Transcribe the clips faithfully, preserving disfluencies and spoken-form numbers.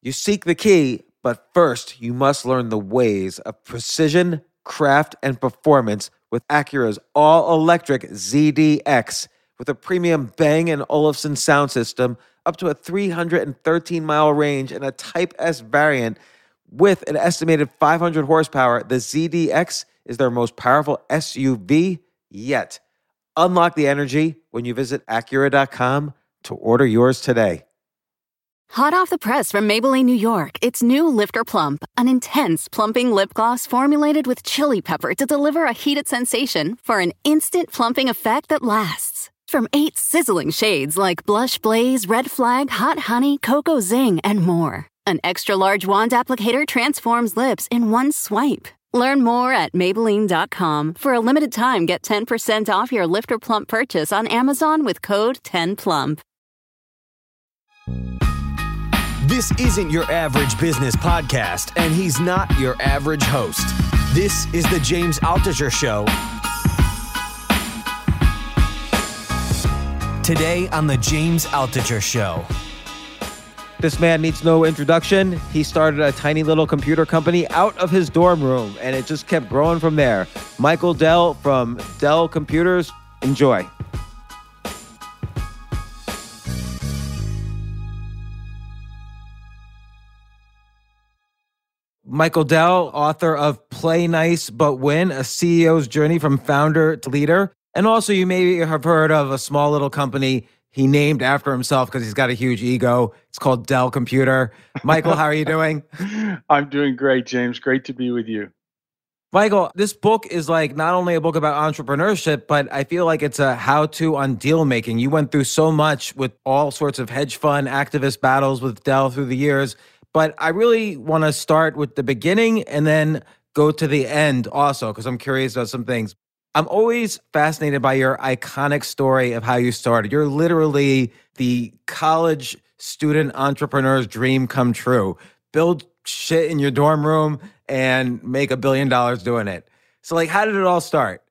You seek the key, but first you must learn the ways of precision, craft, and performance with Acura's all-electric Z D X. With a premium Bang and Olufsen sound system, up to a three hundred thirteen mile range, and a Type S variant with an estimated five hundred horsepower, the Z D X is their most powerful S U V yet. Unlock the energy when you visit Acura dot com to order yours today. Hot off the press from Maybelline, New York, it's new Lifter Plump, an intense plumping lip gloss formulated with chili pepper to deliver a heated sensation for an instant plumping effect that lasts. From eight sizzling shades like Blush Blaze, Red Flag, Hot Honey, Cocoa Zing, and more. An extra-large wand applicator transforms lips in one swipe. Learn more at Maybelline dot com. For a limited time, get ten percent off your Lifter Plump purchase on Amazon with code ten plump. This isn't your average business podcast, and he's not your average host. This is the James Altucher Show. Today on the James Altucher Show. This man needs no introduction. He started a tiny little computer company out of his dorm room, and it just kept growing from there. Michael Dell from Dell Computers. Enjoy. Michael Dell, author of Play Nice But Win, a C E O's journey from founder to leader. And also, you may have heard of a small little company he named after himself because he's got a huge ego. It's called Dell Computer. Michael, how are you doing? I'm doing great, James. Great to be with you. Michael, this book is like not only a book about entrepreneurship, but I feel like it's a how-to on deal making. You went through so much with all sorts of hedge fund activist battles with Dell through the years. But I really want to start with the beginning and then go to the end also, because I'm curious about some things. I'm always fascinated by your iconic story of how you started. You're literally the college student entrepreneur's dream come true. Build shit in your dorm room and make a billion dollars doing it. So like, how did it all start?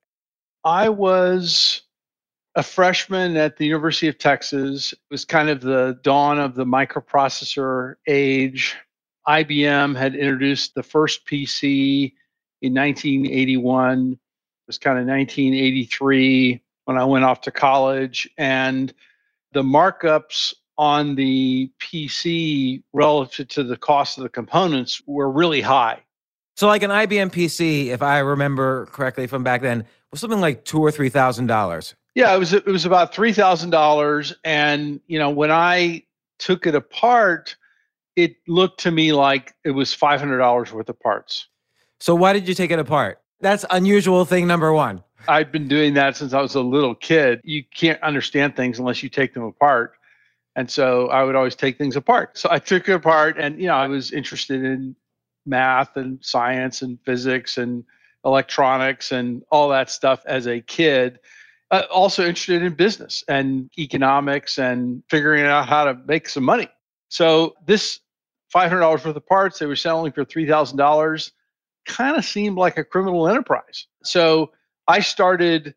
I was a freshman at the University of Texas. It was kind of the dawn of the microprocessor age. I B M had introduced the first P C in nineteen eighty-one. It was kind of nineteen eighty-three when I went off to college. And the markups on the P C relative to the cost of the components were really high. So like an I B M P C, if I remember correctly from back then, was something like two or three thousand dollars. Yeah, it was it was about three thousand dollars, and you know when I took it apart, it looked to me like it was five hundred dollars worth of parts. So why did you take it apart? That's unusual thing number one. I've been doing that since I was a little kid. You can't understand things unless you take them apart, and so I would always take things apart. So I took it apart, and you know I was interested in math and science and physics and electronics and all that stuff as a kid. Uh, also interested in business and economics and figuring out how to make some money. So this five hundred dollars worth of parts they were selling for three thousand dollars kind of seemed like a criminal enterprise. So I started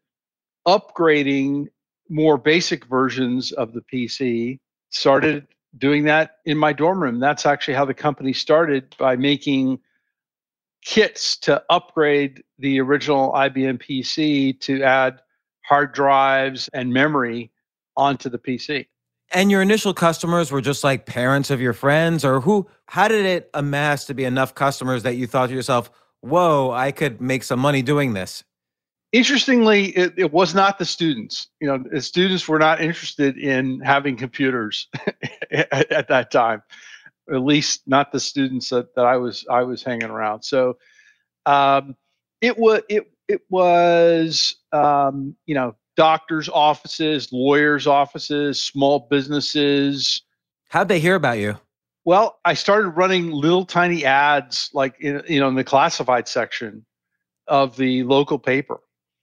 upgrading more basic versions of the P C, started doing that in my dorm room. That's actually how the company started, by making kits to upgrade the original I B M P C to add hard drives and memory onto the P C. And your initial customers were just like parents of your friends, or who? How did it amass to be enough customers that you thought to yourself, whoa, I could make some money doing this? Interestingly, it, it was not the students. You know, the students were not interested in having computers at, at that time, at least not the students that, that I was I was hanging around. So um, it was it it was um, you know doctors' offices, lawyers' offices, small businesses. How'd they hear about you? Well, I started running little tiny ads, like in, you know in the classified section of the local paper.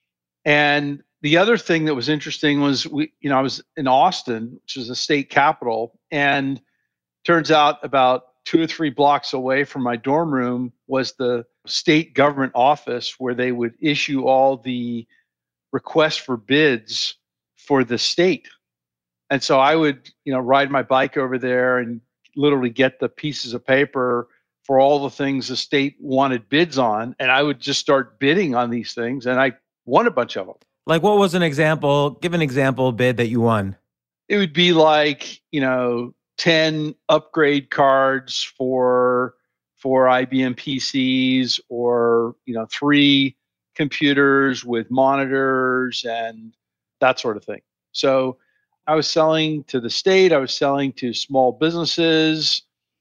And the other thing that was interesting was, we, you know, I was in Austin, which is a state capital, and turns out about two or three blocks away from my dorm room was the state government office where they would issue all the requests for bids for the state. And so I would, you know, ride my bike over there and literally get the pieces of paper for all the things the state wanted bids on. And I would just start bidding on these things. And I won a bunch of them. Like, what was an example? Give an example bid that you won. It would be like, you know, ten upgrade cards for for I B M P Cs, or, you know, three computers with monitors and that sort of thing. So I was selling to the state, I was selling to small businesses,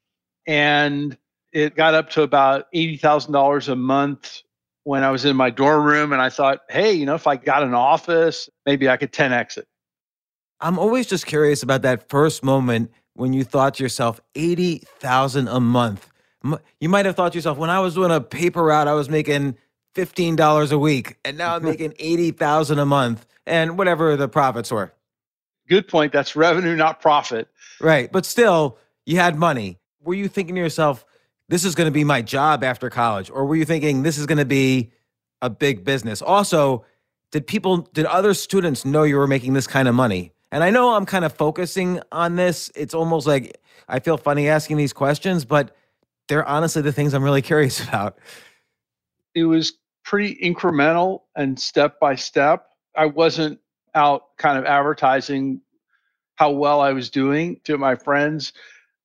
and it got up to about eighty thousand dollars a month when I was in my dorm room. And I thought, hey, you know, if I got an office, maybe I could ten X it. I'm always just curious about that first moment when you thought to yourself, eighty thousand a month. You might have thought to yourself, when I was doing a paper route, I was making fifteen dollars a week, and now I'm making eighty thousand a month, and whatever the profits were. Good point. That's revenue, not profit. Right. But still, you had money. Were you thinking to yourself, this is going to be my job after college? Or were you thinking this is going to be a big business? Also, did people, did other students know you were making this kind of money? And I know I'm kind of focusing on this. It's almost like I feel funny asking these questions, but they're honestly the things I'm really curious about. It was pretty incremental and step by step. I wasn't out kind of advertising how well I was doing to my friends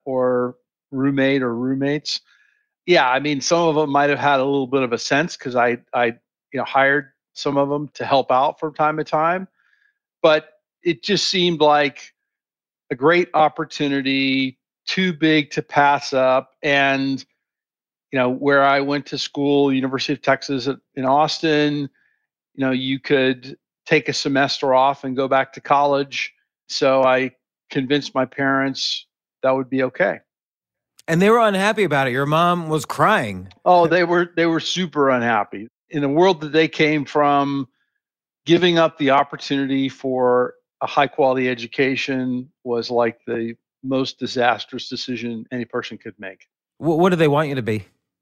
or roommate or roommates. Yeah, I mean, some of them might have had a little bit of a sense because I, I, you know, hired some of them to help out from time to time, but it just seemed like a great opportunity, too big to pass up. And, you know, where I went to school, University of Texas in Austin, you know, you could take a semester off and go back to college. So I convinced my parents that would be okay. And they were unhappy about it. Your mom was crying. Oh, they were they were super unhappy. In the world that they came from, giving up the opportunity for a high quality education was like the most disastrous decision any person could make. What, what do they want you to be?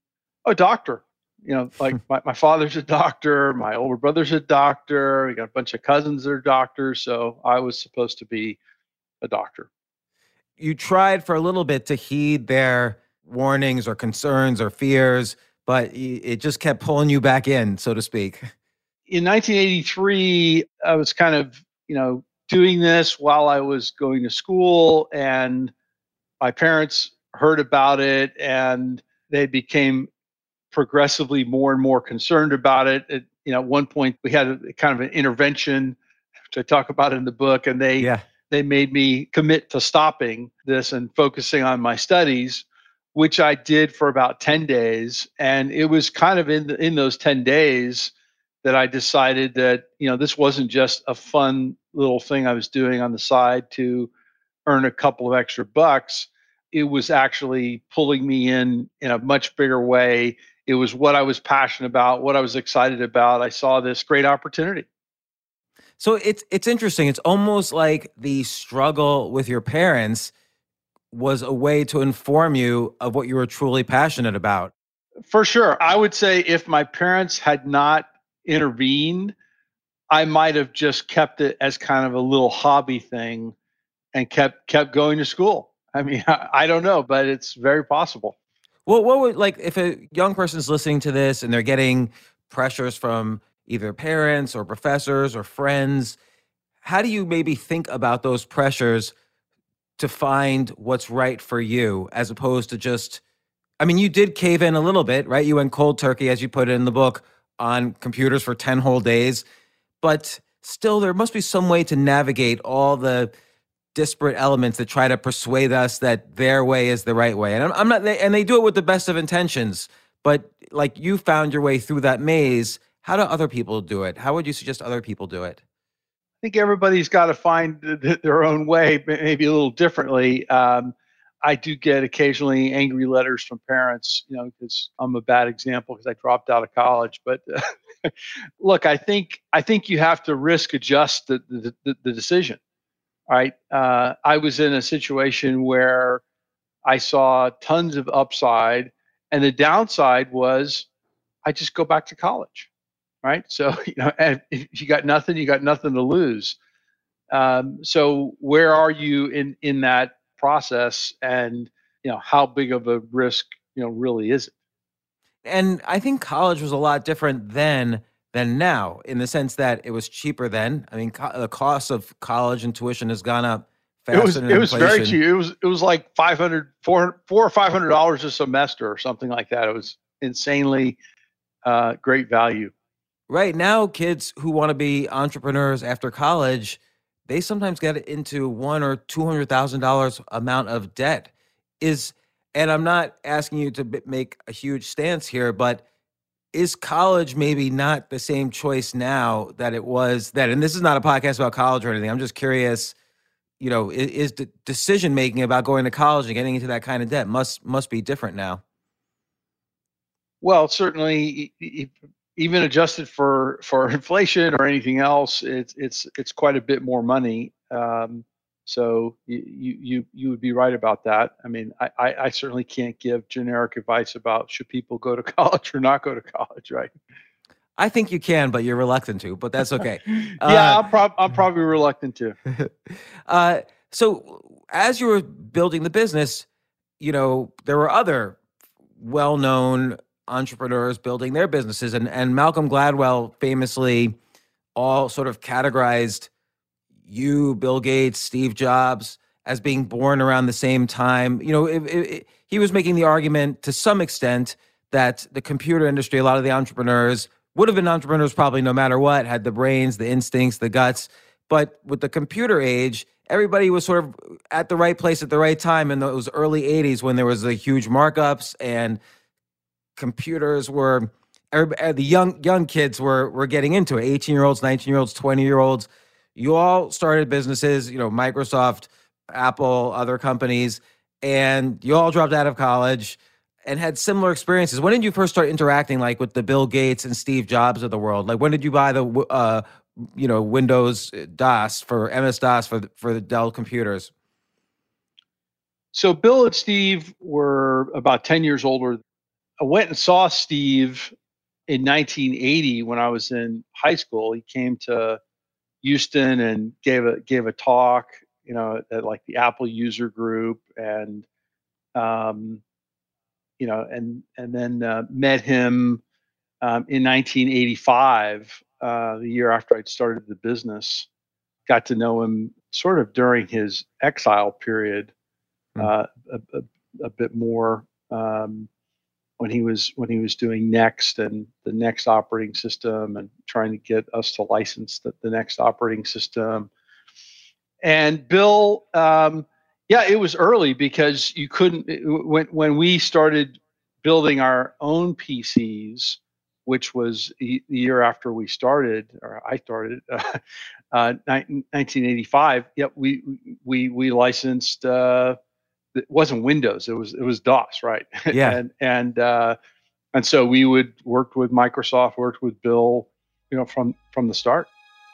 A doctor. You know, like my, my father's a doctor, my older brother's a doctor, we got a bunch of cousins that are doctors, so I was supposed to be a doctor. You tried for a little bit to heed their warnings or concerns or fears, but it just kept pulling you back in, so to speak. In nineteen eighty-three, I was kind of, you know, doing this while I was going to school, and my parents heard about it, and they became progressively more and more concerned about it. It you know, at one point we had a, kind of an intervention, which I talk about in the book, and they yeah. they made me commit to stopping this and focusing on my studies, which I did for about ten days. And it was kind of in the, in those ten days that I decided that, you know, this wasn't just a fun little thing I was doing on the side to earn a couple of extra bucks. It was actually pulling me in in a much bigger way. It was what I was passionate about, what I was excited about. I saw this great opportunity. So it's it's interesting. It's almost like the struggle with your parents was a way to inform you of what you were truly passionate about. For sure. I would say if my parents had not intervened, I might have just kept it as kind of a little hobby thing and kept kept going to school. I mean, I, I don't know, but it's very possible. Well, what would, like, if a young person's listening to this and they're getting pressures from either parents or professors or friends, how do you maybe think about those pressures to find what's right for you, as opposed to just, I mean, you did cave in a little bit, right? You went cold turkey, as you put it in the book, on computers for ten whole days, but still there must be some way to navigate all the disparate elements that try to persuade us that their way is the right way. And I'm, I'm not, and they do it with the best of intentions, but like, you found your way through that maze. How do other people do it? How would you suggest other people do it? I think everybody's got to find th- their own way, maybe a little differently. Um, I do get occasionally angry letters from parents, you know, because I'm a bad example because I dropped out of college. But uh, look, I think I think you have to risk adjust the the, the, the decision. All right. Uh, I was in a situation where I saw tons of upside, and the downside was I just go back to college. Right. So, you know, and if you got nothing, you got nothing to lose. Um, so where are you in, in that process? And you know, how big of a risk, you know, really is it? And I think college was a lot different then than now, in the sense that it was cheaper then. I mean, co- the cost of college and tuition has gone up faster It was than it was inflation. very cheap. It was it was like five hundred, four, four or five hundred dollars a semester or something like that. It was insanely uh, great value. Right now, kids who want to be entrepreneurs after college, they sometimes get into one or two hundred thousand dollars amount of debt. Is and I'm not asking you to b- make a huge stance here, but is college maybe not the same choice now that it was then? And this is not a podcast about college or anything. I'm just curious. You know, is, is the decision making about going to college and getting into that kind of debt must must be different now? Well, certainly, e- e- even adjusted for for inflation or anything else, it's it's it's quite a bit more money. Um, so you, you you you would be right about that. I mean, I, I I certainly can't give generic advice about should people go to college or not go to college, right? I think you can, but you're reluctant to. But that's okay. yeah, Uh, I'm, prob- I'm probably reluctant to. uh, so as you were building the business, you know, there were other well-known entrepreneurs building their businesses, and and Malcolm Gladwell famously all sort of categorized you, Bill Gates, Steve Jobs as being born around the same time. You know, it, it, it, he was making the argument to some extent that the computer industry, a lot of the entrepreneurs would have been entrepreneurs probably no matter what, had the brains, the instincts, the guts. But with the computer age, everybody was sort of at the right place at the right time in those early eighties when there was the huge markups and computers were, the young young kids were were getting into it, eighteen-year-olds, nineteen-year-olds, twenty-year-olds. You all started businesses, you know, Microsoft, Apple, other companies, and you all dropped out of college and had similar experiences. When did you first start interacting like with the Bill Gates and Steve Jobs of the world? Like when did you buy the, uh, you know, Windows DOS for M S DOS for the, for the Dell computers? So Bill and Steve were about ten years older. I went and saw Steve in nineteen eighty when I was in high school. He came to Houston and gave a gave a talk, you know, at like the Apple user group, and um, you know, and and then uh, met him um, in nineteen eighty-five, uh, the year after I'd started the business. Got to know him sort of during his exile period, uh, a, a, a bit more um, when he was when he was doing Next and the Next operating system and trying to get us to license the, the Next operating system. And Bill, um, yeah, it was early because you couldn't when when we started building our own P Cs, which was the year after we started, or I started, uh, uh, nineteen eighty-five. Yep, we we we licensed. Uh, it wasn't Windows; it was it was DOS, right? Yeah, and and uh, and so we would worked with Microsoft, worked with Bill, you know, from from the start.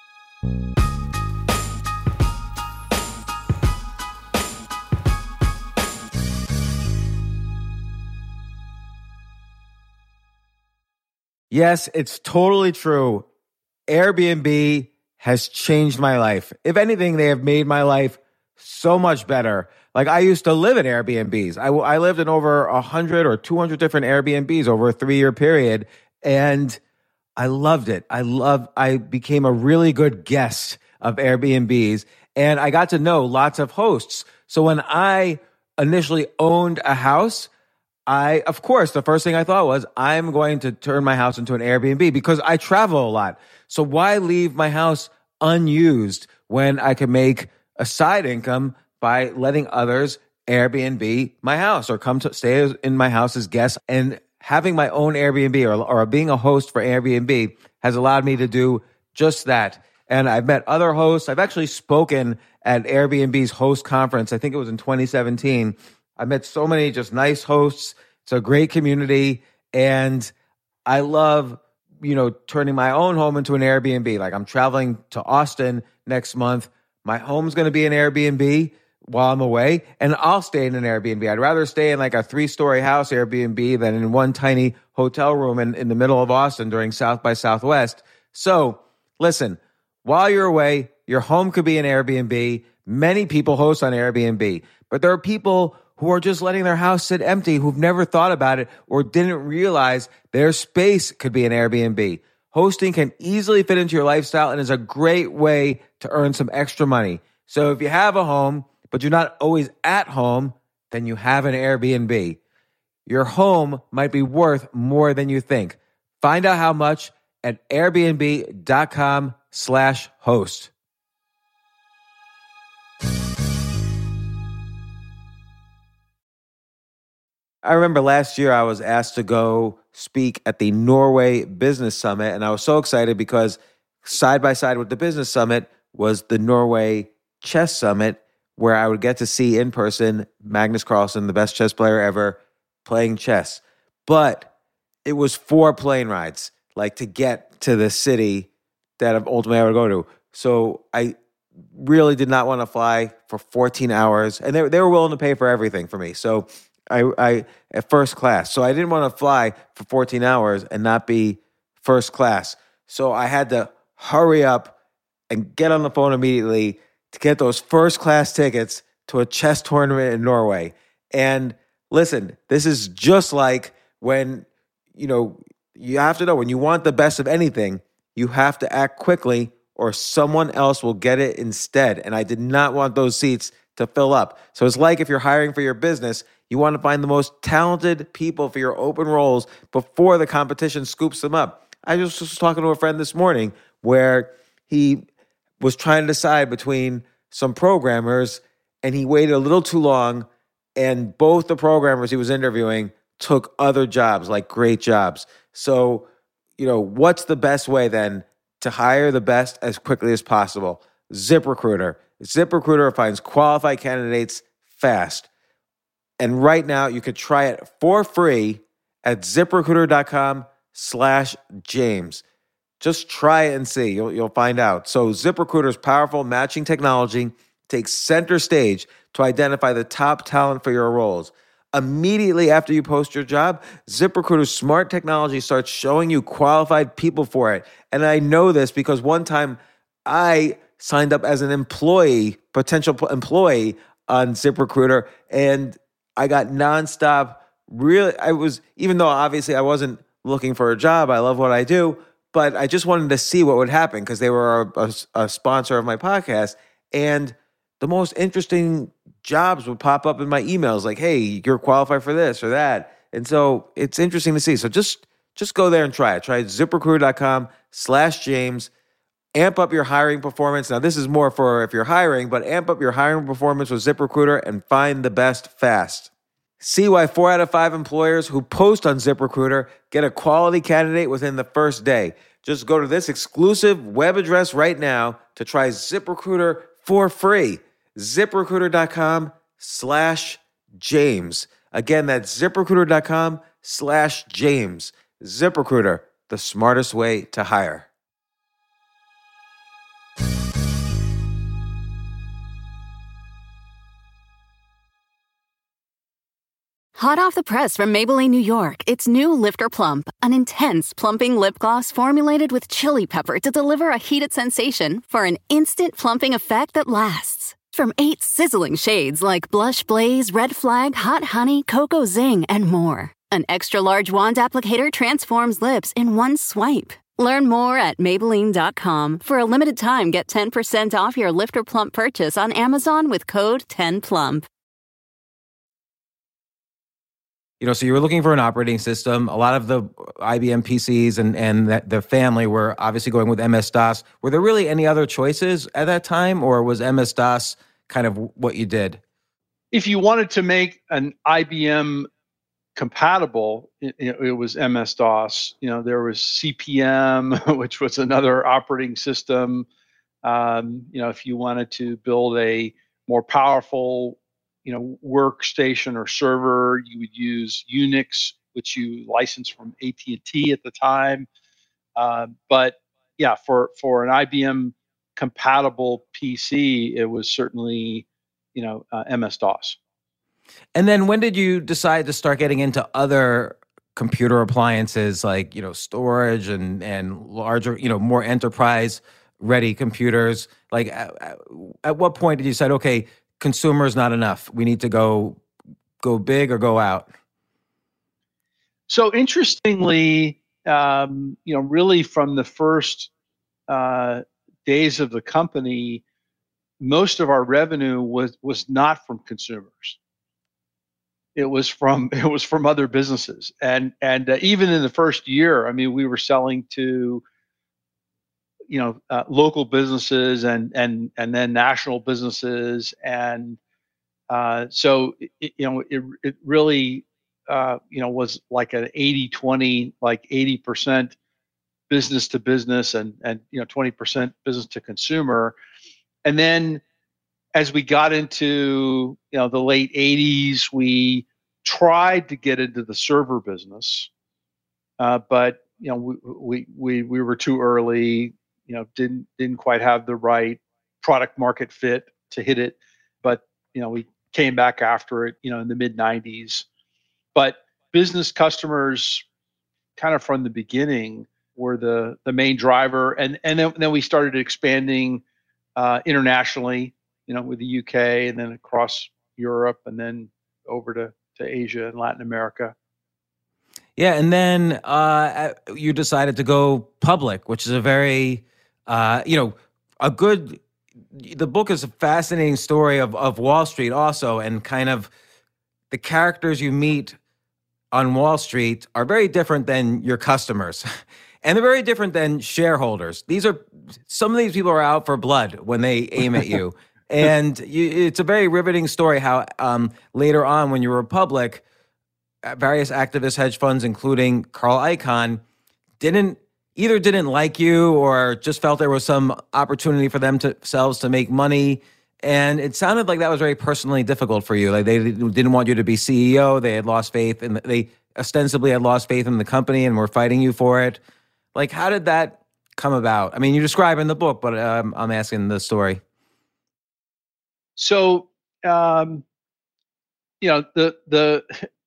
Yes, it's totally true. Airbnb has changed my life. If anything, they have made my life so much better. Like I used to live in Airbnbs. I, I lived in over one hundred or two hundred different Airbnbs over a three-year period, and I loved it. I loved, I became a really good guest of Airbnbs, and I got to know lots of hosts. So when I initially owned a house, I, of course, the first thing I thought was, I'm going to turn my house into an Airbnb because I travel a lot. So why leave my house unused when I can make a side income by letting others Airbnb my house or come to stay in my house as guests? And having my own Airbnb or, or being a host for Airbnb has allowed me to do just that. And I've met other hosts. I've actually spoken at Airbnb's host conference. I think it was in twenty seventeen. I met so many just nice hosts. It's a great community. And I love, you know, turning my own home into an Airbnb. Like I'm traveling to Austin next month. My home's going to be an Airbnb while I'm away, and I'll stay in an Airbnb. I'd rather stay in like a three-story house Airbnb than in one tiny hotel room in, in the middle of Austin during South by Southwest. So listen, while you're away, your home could be an Airbnb. Many people host on Airbnb, but there are people who are just letting their house sit empty, who've never thought about it or didn't realize their space could be an Airbnb. Hosting can easily fit into your lifestyle and is a great way to earn some extra money. So if you have a home, but you're not always at home, then you have an Airbnb. Your home might be worth more than you think. Find out how much at airbnb.com slash host. I remember last year I was asked to go speak at the Norway Business Summit, and I was so excited because side by side with the Business Summit was the Norway Chess Summit, where I would get to see in person Magnus Carlsen, the best chess player ever, playing chess. But it was four plane rides, like to get to the city that ultimately I would go to. So I really did not want to fly for fourteen hours, and they, they were willing to pay for everything for me. So I, I at first class. So I didn't want to fly for fourteen hours and not be first class. So I had to hurry up and get on the phone immediately to get those first class tickets to a chess tournament in Norway. And listen, this is just like when, you know, you have to know when you want the best of anything, you have to act quickly or someone else will get it instead. And I did not want those seats to fill up. So it's like if you're hiring for your business, you want to find the most talented people for your open roles before the competition scoops them up. I just was talking to a friend this morning where he was trying to decide between some programmers and he waited a little too long, and both the programmers he was interviewing took other jobs, like great jobs. So, you know, what's the best way then to hire the best as quickly as possible? ZipRecruiter. ZipRecruiter finds qualified candidates fast. And right now you could try it for free at ZipRecruiter.com slash James. Just try it and see. You'll, you'll find out. So ZipRecruiter's powerful matching technology takes center stage to identify the top talent for your roles. Immediately after you post your job, ZipRecruiter's smart technology starts showing you qualified people for it. And I know this because one time I signed up as an employee, potential employee on ZipRecruiter, and I got nonstop. Really, I was, even though obviously I wasn't looking for a job, I love what I do, but I just wanted to see what would happen because they were a, a, a sponsor of my podcast. And the most interesting jobs would pop up in my emails like, hey, you're qualified for this or that. And so it's interesting to see. So just, just go there and try it. Try ZipRecruiter.com slash James. Amp up your hiring performance. Now, this is more for if you're hiring, but amp up your hiring performance with ZipRecruiter and find the best fast. See why four out of five employers who post on ZipRecruiter get a quality candidate within the first day. Just go to this exclusive web address right now to try ZipRecruiter for free. ZipRecruiter.com slash James. Again, that's ZipRecruiter.com slash James. ZipRecruiter, the smartest way to hire. Hot off the press from Maybelline, New York, it's new Lifter Plump, an intense plumping lip gloss formulated with chili pepper to deliver a heated sensation for an instant plumping effect that lasts. From eight sizzling shades like Blush Blaze, Red Flag, Hot Honey, Cocoa Zing, and more. An extra-large wand applicator transforms lips in one swipe. Learn more at Maybelline dot com. For a limited time, get ten percent off your Lifter Plump purchase on Amazon with code ten plump. You know, so you were looking for an operating system. A lot of the I B M P Cs and, and the, the family were obviously going with M S-DOS. Were there really any other choices at that time, or was M S-DOS kind of what you did? If you wanted to make an I B M compatible, it, it was M S-DOS. You know, there was C P M, which was another operating system. Um, you know, if you wanted to build a more powerful you know, workstation or server, you would use Unix, which you licensed from A T and T at the time. Uh, but yeah, for, for an I B M compatible P C, it was certainly, you know, uh, M S-DOS. And then when did you decide to start getting into other computer appliances like, you know, storage and, and larger, you know, more enterprise ready computers? Like at, at what point did you decide, okay, consumer is not enough, we need to go go big or go out? So interestingly, um, you know, really from the first uh, days of the company, most of our revenue was was not from consumers. It was from it was from other businesses, and and uh, even in the first year, I mean, we were selling to you know uh, local businesses and and and then national businesses, and uh, so it, you know it it really uh, you know was like an eighty twenty, like eighty percent business to business and and you know twenty percent business to consumer, and then as we got into you know the late eighties, we tried to get into the server business, uh, but you know we, we we we were too early. You know, didn't didn't quite have the right product market fit to hit it. But you know, we came back after it. You know, in the mid nineties. But business customers, kind of from the beginning, were the the main driver, and and then, then we started expanding uh, internationally. You know, with the U K and then across Europe and then over to, to Asia and Latin America. Yeah, and then uh, you decided to go public, which is a very, uh, you know, a good. The book is a fascinating story of of Wall Street also, and kind of the characters you meet on Wall Street are very different than your customers. And they're very different than shareholders. These are some of these people are out for blood when they aim at you. And you, it's a very riveting story how um, later on when you were public, various activist hedge funds, including Carl Icahn, didn't either didn't like you or just felt there was some opportunity for them to, themselves to make money. And it sounded like that was very personally difficult for you. Like they didn't want you to be C E O. They had lost faith, and they ostensibly had lost faith in the company and were fighting you for it. Like, how did that come about? I mean, you describe in the book, but um, I'm asking the story. So, um, you know, the the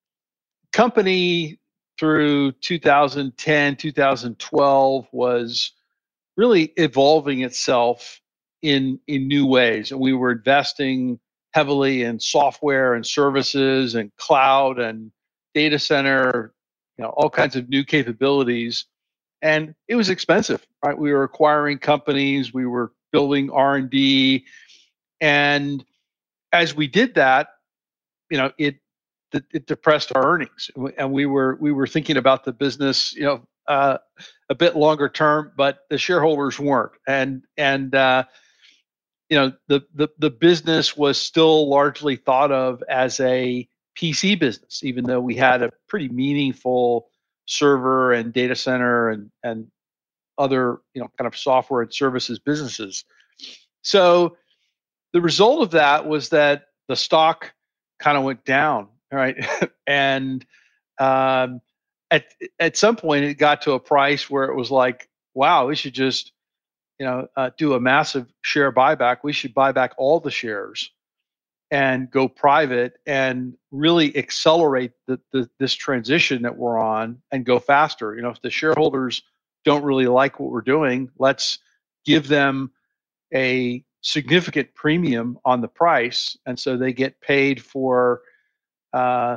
company through two thousand ten, two thousand twelve was really evolving itself in in new ways, and we were investing heavily in software and services and cloud and data center, you know, all kinds of new capabilities, and it was expensive, right? We were acquiring companies, we were building R and D, and as we did that, you know, it it depressed our earnings, and we were we were thinking about the business, you know, uh, a bit longer term, but the shareholders weren't, and and uh, you know, the the the business was still largely thought of as a P C business, even though we had a pretty meaningful server and data center and and other you know kind of software and services businesses. So the result of that was that the stock kind of went down, right? and um, at at some point, it got to a price where it was like, wow, we should just, you know, uh, do a massive share buyback. We should buy back all the shares and go private and really accelerate the, the this transition that we're on and go faster. You know, if the shareholders don't really like what we're doing, let's give them a significant premium on the price, and so they get paid for uh,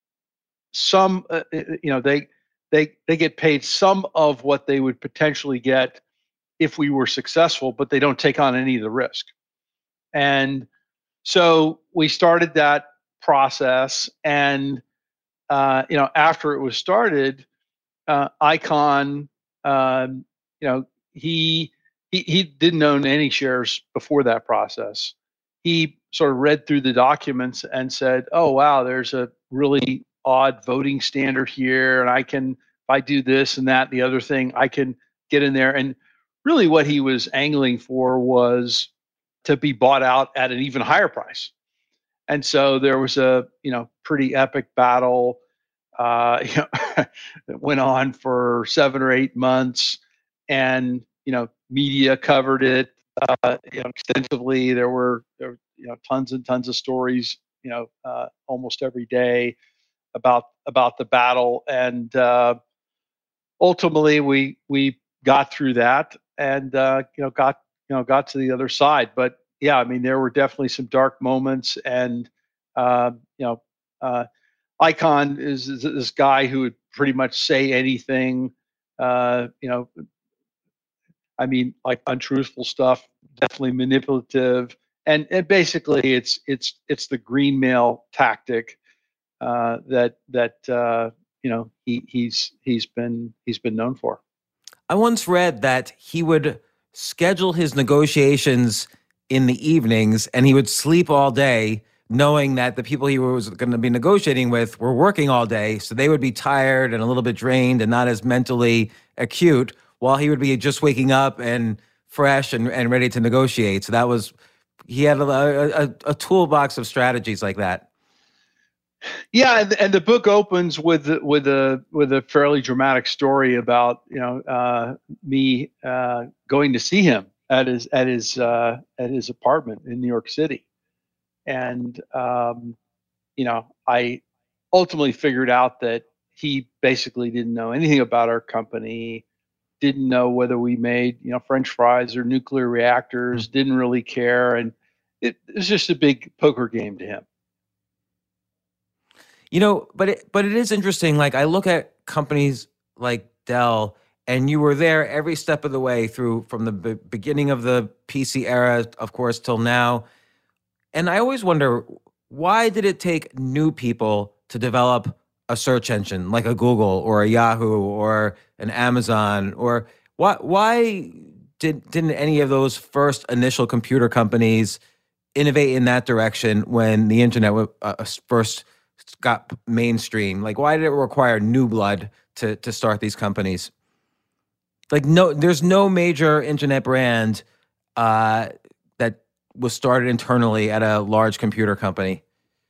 some. Uh, you know, they they they get paid some of what they would potentially get if we were successful, but they don't take on any of the risk. And so we started that process, and uh, you know, after it was started, uh, Icahn, um, you know, he. He, he didn't own any shares before that process. He sort of read through the documents and said, oh, wow, there's a really odd voting standard here. And I can, if I do this and that, and the other thing, I can get in there. And really what he was angling for was to be bought out at an even higher price. And so there was a, you know, pretty epic battle uh, you know, that went on for seven or eight months. And you know, media covered it, uh, you know, extensively. There were, there were, you know, tons and tons of stories, you know, uh, almost every day about about the battle, and uh, ultimately we we got through that, and uh, you know, got you know, got to the other side. But yeah, I mean, there were definitely some dark moments, and uh, you know, uh, Icon is, is this guy who would pretty much say anything. Uh, you know, I mean, like untruthful stuff, definitely manipulative, and, and basically, it's it's it's the green mail tactic uh, that that uh, you know he he's he's been he's been known for. I once read that he would schedule his negotiations in the evenings, and he would sleep all day, knowing that the people he was going to be negotiating with were working all day, so they would be tired and a little bit drained and not as mentally acute, while he would be just waking up and fresh and, and ready to negotiate. So that was, he had a, a, a toolbox of strategies like that. Yeah, and, and the book opens with with a with a fairly dramatic story about you know uh, me uh, going to see him at his at his uh, at his apartment in New York City, and um, you know I ultimately figured out that he basically didn't know anything about our company. Didn't know whether we made, you know, French fries or nuclear reactors, didn't really care. And it, it was just a big poker game to him. You know, but it, but it is interesting. Like, I look at companies like Dell, and you were there every step of the way through, from the be- beginning of the P C era, of course, till now. And I always wonder, why did it take new people to develop a search engine like a Google or a Yahoo or an Amazon? Or why why did didn't any of those first initial computer companies innovate in that direction when the internet uh, first got mainstream? Like, why did it require new blood to to start these companies? Like, no, there's no major internet brand uh, that was started internally at a large computer company.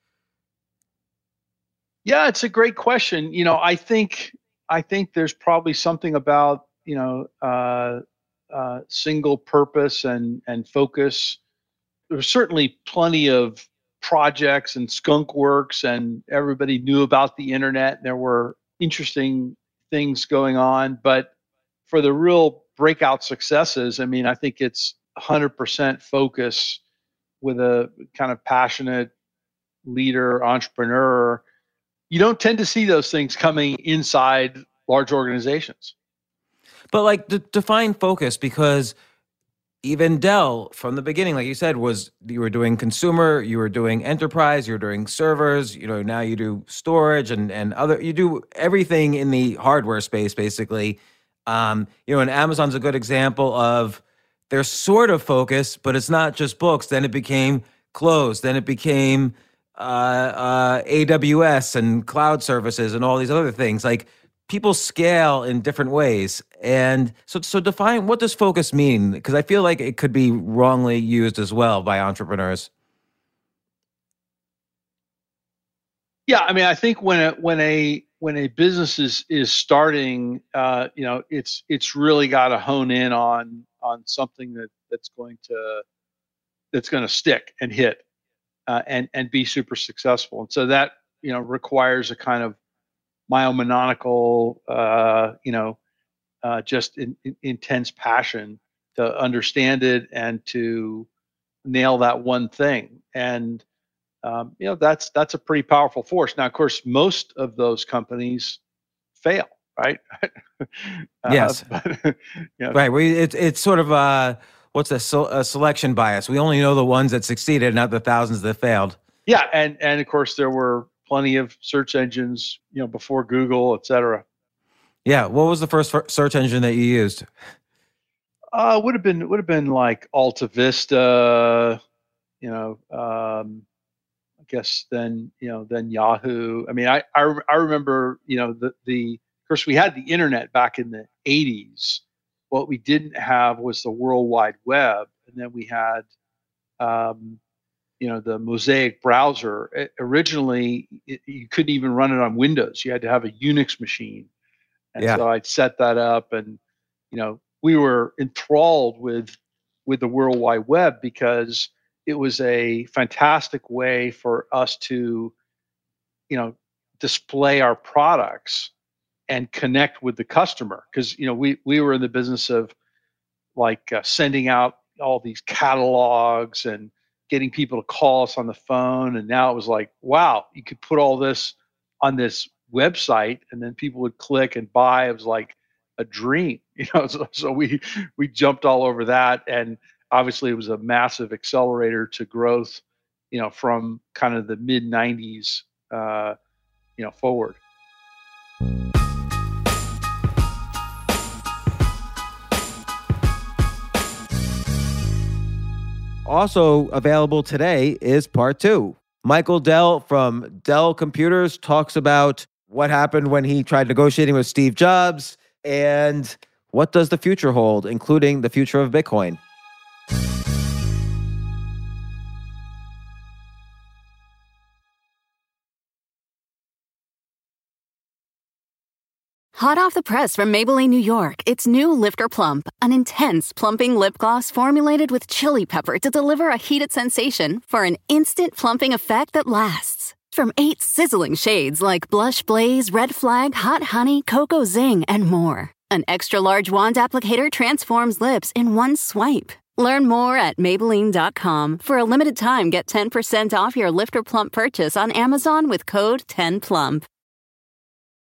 Yeah, it's a great question. You know, I think I think there's probably something about you know uh, uh, single purpose and and focus. There's certainly plenty of projects and skunk works, and everybody knew about the internet. There were interesting things going on, but for the real breakout successes, I mean, I think it's one hundred percent focus with a kind of passionate leader, entrepreneur. You don't tend to see those things coming inside large organizations. But like, d- define focus, because even Dell from the beginning, like you said, was you were doing consumer, you were doing enterprise, you were doing servers, you know, now you do storage and, and other, you do everything in the hardware space, basically. Um, you know, and Amazon's a good example of their sort of focus, but it's not just books. Then it became clothes. Then it became uh, uh, A W S and cloud services and all these other things. Like, people scale in different ways. And so, so define, what does focus mean? Because I feel like it could be wrongly used as well by entrepreneurs. Yeah, I mean, I think when a when a when a business is is starting, uh, you know, it's it's really got to hone in on on something that that's going to that's going to stick and hit uh, and and be super successful. And so that you know requires a kind of myomaniacal, uh, you know, uh, just in, in, intense passion to understand it and to nail that one thing. And um, you know, that's that's a pretty powerful force. Now, of course, most of those companies fail, right? uh, Yes. But, you know, Right. We, it, it's sort of uh what's a, se- a selection bias. We only know the ones that succeeded, not the thousands that failed. yeah, and and of course there were plenty of search engines, you know, before Google, et cetera. Yeah. What was the first fir- search engine that you used? Uh, would have been would have been like Alta Vista, you know. Um, I guess then you know then Yahoo. I mean, I I, I remember you know the the of course we had the internet back in the eighties. What we didn't have was the World Wide Web, and then we had um, you know the Mosaic browser. It, originally, it, you couldn't even run it on Windows. You had to have a Unix machine, and Yeah. so I'd set that up, and you know we were enthralled with with the World Wide Web because it was a fantastic way for us to, you know, display our products and connect with the customer. Because you know, we we were in the business of like uh, sending out all these catalogs and getting people to call us on the phone. And now it was like, wow, you could put all this on this website and then people would click and buy. It was like a dream, you know. So, so we we jumped all over that, and obviously it was a massive accelerator to growth, you know, from kind of the mid nineties, uh, you know, forward. Also available today is part two. Michael Dell from Dell Computers talks about what happened when he tried negotiating with Steve Jobs and what does the future hold, including the future of Bitcoin. Hot off the press from Maybelline, New York, it's new Lifter Plump, an intense plumping lip gloss formulated with chili pepper to deliver a heated sensation for an instant plumping effect that lasts. From eight sizzling shades like Blush Blaze, Red Flag, Hot Honey, Cocoa Zing, and more. An extra-large wand applicator transforms lips in one swipe. Learn more at Maybelline dot com. For a limited time, get ten percent off your Lifter Plump purchase on Amazon with code ten plump.